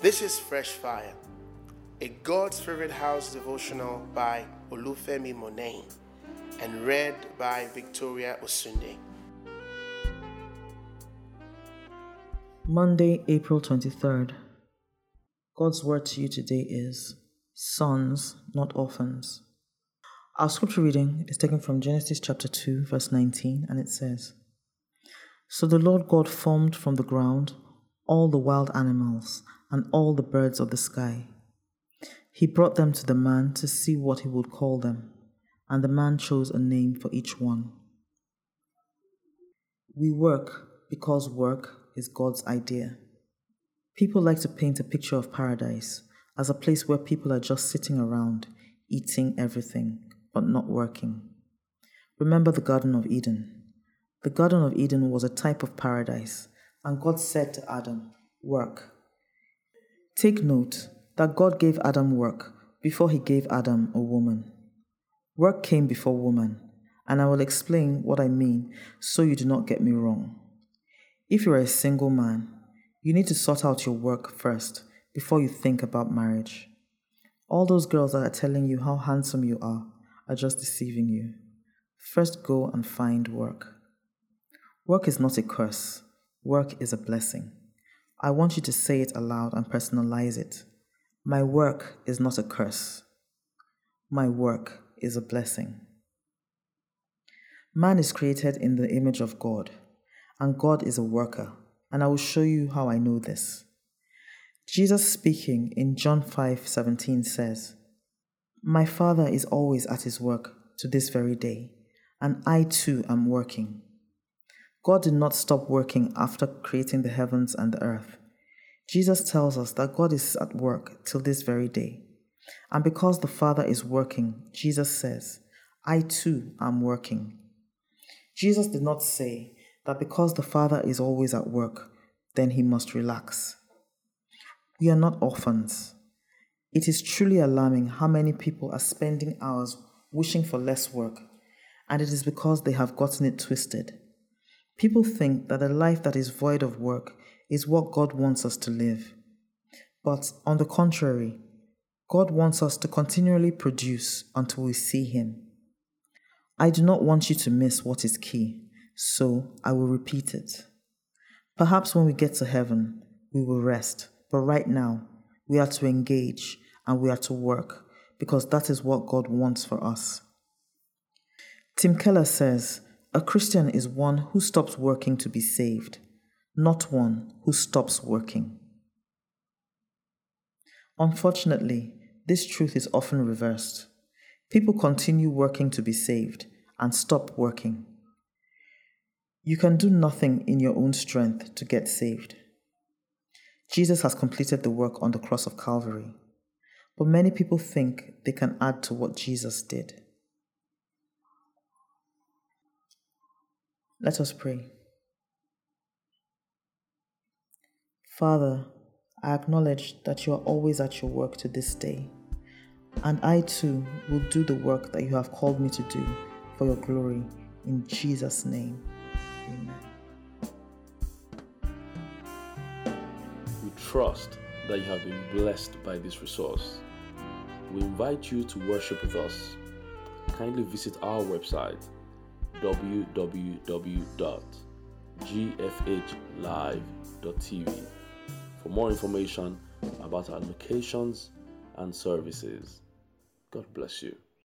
This is Fresh Fire, a God's Favorite House devotional by Olufemi Monain and read by Victoria Osunde. Monday, April 23rd. God's word to you today is sons, not orphans. Our scripture reading is taken from Genesis chapter 2, verse 19, and it says, "So the Lord God formed from the ground all the wild animals and all the birds of the sky. He brought them to the man to see what he would call them, and the man chose a name for each one." We work because work is God's idea. People like to paint a picture of paradise as a place where people are just sitting around, eating everything, but not working. Remember the Garden of Eden. The Garden of Eden was a type of paradise, and God said to Adam, "Work." Take note that God gave Adam work before he gave Adam a woman. Work came before woman, and I will explain what I mean so you do not get me wrong. If you are a single man, you need to sort out your work first before you think about marriage. All those girls that are telling you how handsome you are just deceiving you. First go and find work. Work is not a curse. Work is a blessing. I want you to say it aloud and personalize it. My work is not a curse. My work is a blessing. Man is created in the image of God, and God is a worker, and I will show you how I know this. Jesus speaking in John 5:17 says, "My Father is always at his work to this very day, and I too am working." God did not stop working after creating the heavens and the earth. Jesus tells us that God is at work till this very day. And because the Father is working, Jesus says, "I too am working." Jesus did not say that because the Father is always at work, then he must relax. We are not orphans. It is truly alarming how many people are spending hours wishing for less work, and it is because they have gotten it twisted. People think that a life that is void of work is what God wants us to live. But on the contrary, God wants us to continually produce until we see him. I do not want you to miss what is key, so I will repeat it. Perhaps when we get to heaven, we will rest, but right now, we are to engage and we are to work because that is what God wants for us. Tim Keller says, "A Christian is one who stops working to be saved, not one who stops working." Unfortunately, this truth is often reversed. People continue working to be saved and stop working. You can do nothing in your own strength to get saved. Jesus has completed the work on the cross of Calvary, but many people think they can add to what Jesus did. Let us pray. Father, I acknowledge that you are always at your work to this day, and I too will do the work that you have called me to do for your glory. In Jesus' name, amen. We trust that you have been blessed by this resource. We invite you to worship with us. Kindly visit our website www.gfhlive.tv for more information about our locations and services. God bless you.